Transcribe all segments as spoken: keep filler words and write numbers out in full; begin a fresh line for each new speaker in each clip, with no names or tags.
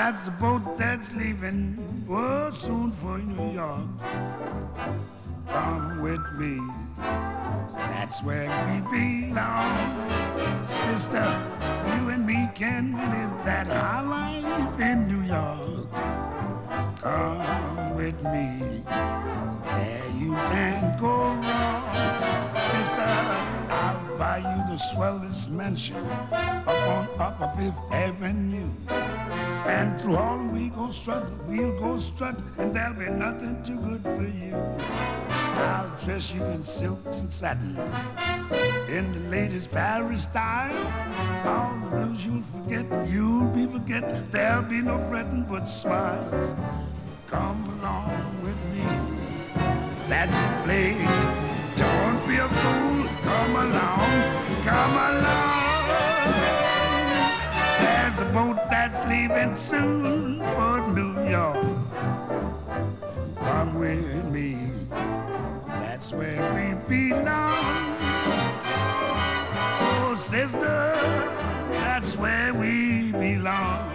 That's the boat that's leaving, oh, soon for New York. Come with me, that's where we belong. Sister, you and me can live that high life in New York. Come with me, there you can't go wrong. Sister, I'll buy you the swellest mansion up on Upper Fifth Avenue. And through all we go strut, we'll go strut, and there'll be nothing too good for you. I'll dress you in silks and satin, in the latest Paris style. All the blues you'll forget, you'll be forgetting. There'll be no fretting but smiles. Come along with me, that's the place. Don't be a fool, come along, come along. There's a boat that's leaving soon for New York. Come with me, that's where we belong. Oh, sister, that's where we belong.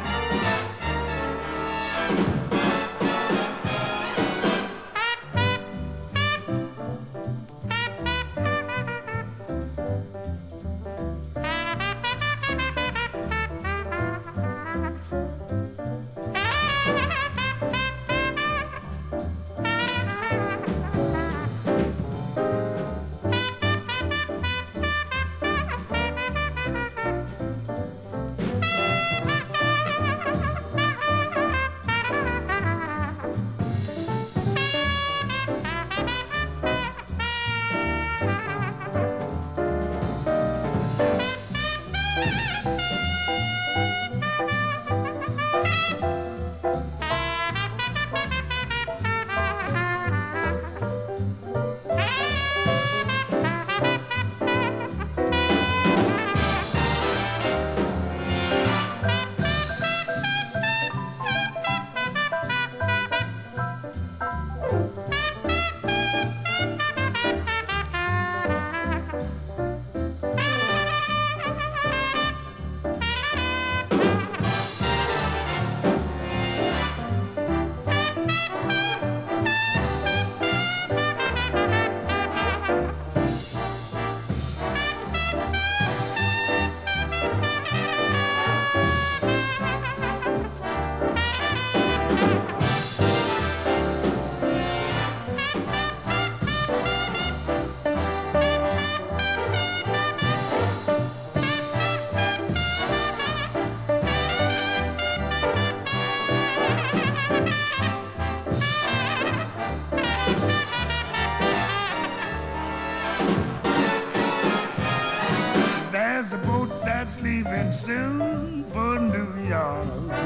There's a boat that's leaving soon for New York.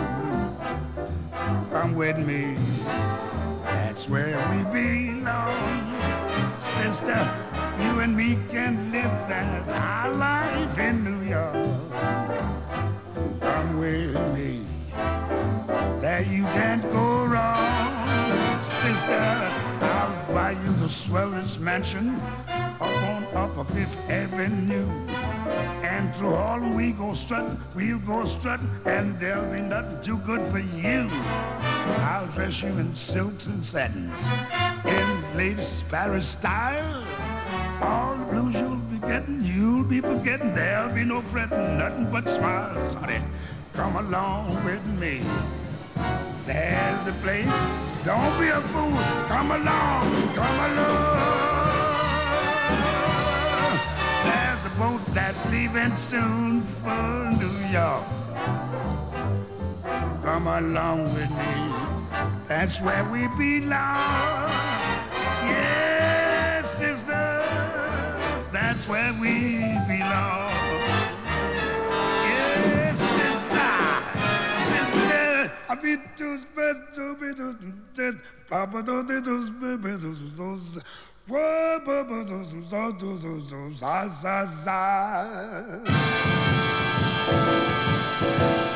Come with me, that's where we belong. Sister, you and me can live that high life in New York. Come with me, there you can't go wrong. Sister, I'll buy you the swellest mansion up on Upper Fifth Avenue. And through all we go strut, we'll go strut, and there'll be nothing too good for you. I'll dress you in silks and satins, in the latest Paris style. All the blues you'll be getting, you'll be forgetting. There'll be no fretting, nothing but smiles, honey. Come along with me, there's the place. Don't be a fool, come along, come along. There's a boat that's leaving soon for New York. Come along with me, that's where we belong. Yes, sister, that's where we belong. Yes, sister, sister, I beat those birds, to be those dead, Papa, those babies, those. Whoa, bo, bo, do, do, do, do, do, do, za, za, za.